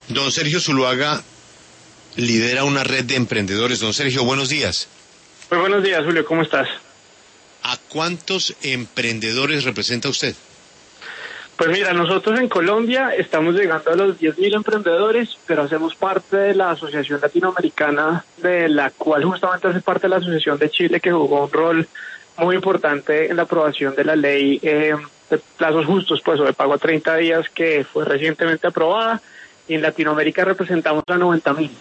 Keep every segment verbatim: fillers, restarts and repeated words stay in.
Don Sergio Zuluaga lidera una red de emprendedores. Don Sergio, buenos días. Muy buenos días, Julio, ¿cómo estás? ¿A cuántos emprendedores representa usted? Pues mira, nosotros en Colombia estamos llegando a los diez mil emprendedores, pero hacemos parte de la Asociación Latinoamericana, de la cual justamente hace parte de la Asociación de Chile, que jugó un rol muy importante en la aprobación de la ley eh, de plazos justos, pues, o de pago a treinta días, que fue recientemente aprobada, y en Latinoamérica representamos a noventa mil,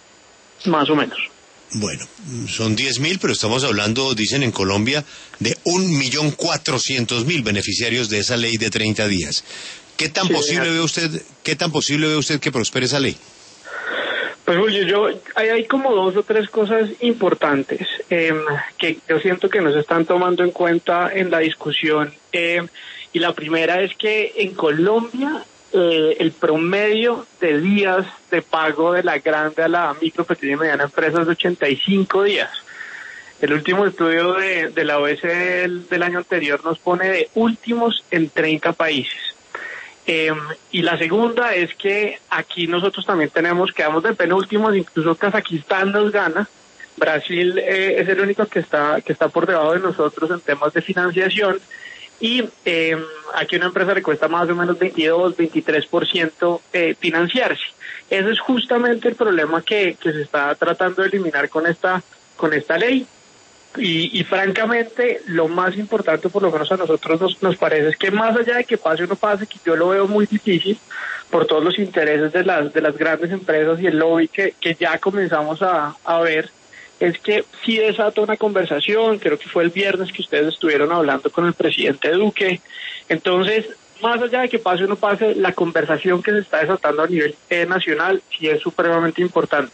más o menos. Bueno, son diez mil, pero estamos hablando, dicen en Colombia, de un millón cuatrocientos mil beneficiarios de esa ley de treinta días. ¿Qué tan Sí, posible ve usted, qué tan posible ve usted que prospere esa ley? Pues Julio, yo hay, hay como dos o tres cosas importantes eh, que yo siento que no se están tomando en cuenta en la discusión. Eh, y la primera es que en Colombia eh, el promedio de días de pago de la grande a la micro, pequeña y mediana empresa es de ochenta y cinco días. El último estudio de, de la O E C D del, del año anterior nos pone de últimos en treinta países. Eh, y la segunda es que aquí nosotros también tenemos, quedamos de penúltimos, incluso Kazajistán nos gana. Brasil eh, es el único que está que está por debajo de nosotros en temas de financiación. Y eh, aquí una empresa le cuesta más o menos veintidós, veintitrés por ciento eh, financiarse. Ese es justamente el problema que, que se está tratando de eliminar con esta, con esta ley. Y, y francamente, lo más importante, por lo menos a nosotros nos, nos parece, es que más allá de que pase o no pase, que yo lo veo muy difícil por todos los intereses de las de las grandes empresas y el lobby que, que ya comenzamos a, a ver, es que sí desata una conversación. Creo que fue el viernes que ustedes estuvieron hablando con el presidente Duque. Entonces, más allá de que pase o no pase, la conversación que se está desatando a nivel eh, nacional sí es supremamente importante.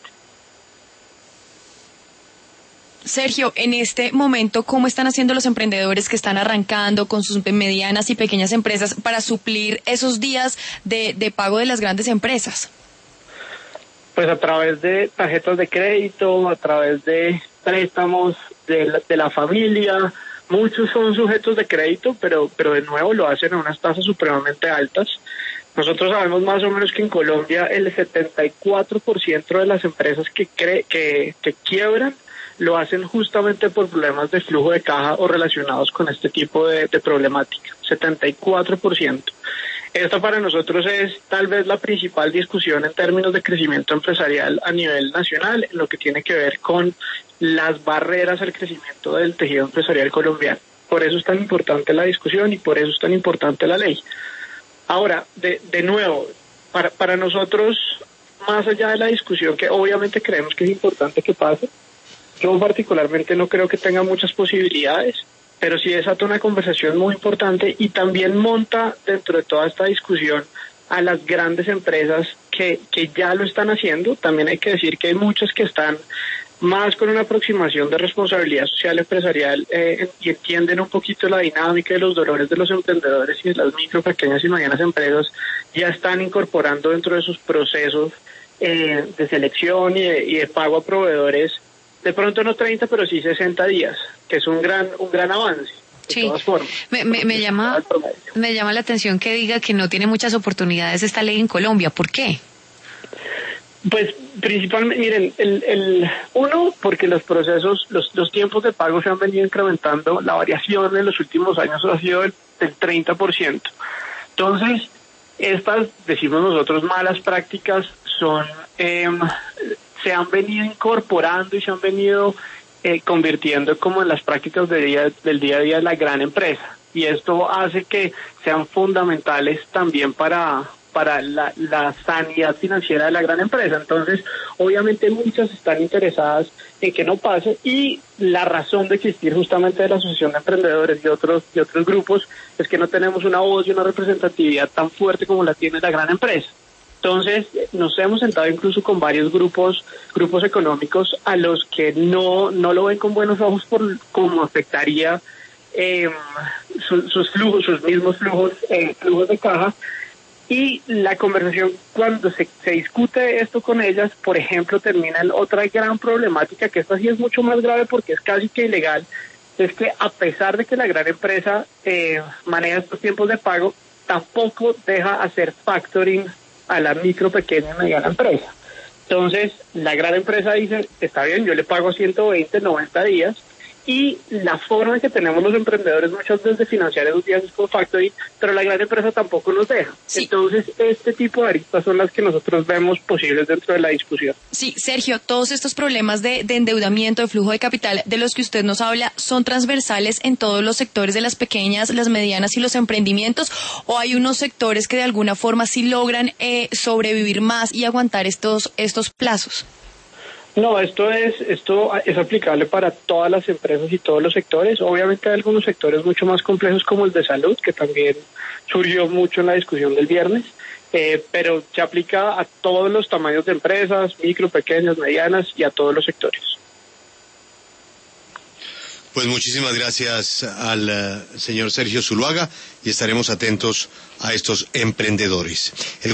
Sergio, en este momento, ¿cómo están haciendo los emprendedores que están arrancando con sus medianas y pequeñas empresas para suplir esos días de, de pago de las grandes empresas? Pues a través de tarjetas de crédito, a través de préstamos de la, de la familia. Muchos son sujetos de crédito, pero, pero de nuevo lo hacen a unas tasas supremamente altas. Nosotros sabemos más o menos que en Colombia el setenta y cuatro por ciento de las empresas que, cre que, que quiebran lo hacen justamente por problemas de flujo de caja o relacionados con este tipo de, de problemática, setenta y cuatro por ciento. Esta para nosotros es tal vez la principal discusión en términos de crecimiento empresarial a nivel nacional, en lo que tiene que ver con las barreras al crecimiento del tejido empresarial colombiano. Por eso es tan importante la discusión y por eso es tan importante la ley. Ahora, de, de nuevo, para, para nosotros, más allá de la discusión que obviamente creemos que es importante que pase, yo particularmente no creo que tenga muchas posibilidades, pero sí desata una conversación muy importante y también monta dentro de toda esta discusión a las grandes empresas que, que ya lo están haciendo. También hay que decir que hay muchas que están más con una aproximación de responsabilidad social empresarial eh, y entienden un poquito la dinámica y los dolores de los emprendedores y de las micro, pequeñas y medianas empresas. Ya están incorporando dentro de sus procesos eh, de selección y de, y de pago a proveedores, de pronto no treinta, pero sí sesenta días, que es un gran un gran avance. De sí. todas formas. Me, me, me llama me llama la atención que diga que no tiene muchas oportunidades esta ley en Colombia. ¿Por qué? Pues principalmente, miren, el, el uno, porque los procesos, los, los tiempos de pago se han venido incrementando. La variación en los últimos años ha sido del, del treinta por ciento. Entonces, estas, decimos nosotros, malas prácticas son... Eh, se han venido incorporando y se han venido eh, convirtiendo como en las prácticas de día, del día a día de la gran empresa. Y esto hace que sean fundamentales también para, para la, la sanidad financiera de la gran empresa. Entonces, obviamente muchas están interesadas en que no pase, y la razón de existir justamente de la Asociación de Emprendedores y otros, y otros grupos es que no tenemos una voz y una representatividad tan fuerte como la tiene la gran empresa. Entonces, nos hemos sentado incluso con varios grupos grupos económicos a los que no no lo ven con buenos ojos por cómo afectaría eh, su, sus flujos, sus mismos flujos, eh, flujos de caja. Y la conversación, cuando se, se discute esto con ellas, por ejemplo, termina en otra gran problemática, que esta sí es mucho más grave porque es casi que ilegal, es que a pesar de que la gran empresa eh, maneja estos tiempos de pago, tampoco deja hacer factoring a la micro, pequeña y mediana empresa. Entonces, la gran empresa dice, está bien, yo le pago ciento veinte, noventa días, y la forma en que tenemos los emprendedores muchas veces de financiar esos días es con factoring, pero la gran empresa tampoco nos deja. Sí. Entonces, este tipo de aristas son las que nosotros vemos posibles dentro de la discusión. Sí, Sergio, todos estos problemas de, de endeudamiento, de flujo de capital de los que usted nos habla, ¿son transversales en todos los sectores de las pequeñas, las medianas y los emprendimientos? ¿O hay unos sectores que de alguna forma sí logran eh, sobrevivir más y aguantar estos, estos plazos? No, esto es esto es aplicable para todas las empresas y todos los sectores. Obviamente hay algunos sectores mucho más complejos como el de salud, que también surgió mucho en la discusión del viernes, eh, pero se aplica a todos los tamaños de empresas, micro, pequeñas, medianas y a todos los sectores. Pues muchísimas gracias al uh, señor Sergio Zuluaga y estaremos atentos a estos emprendedores. El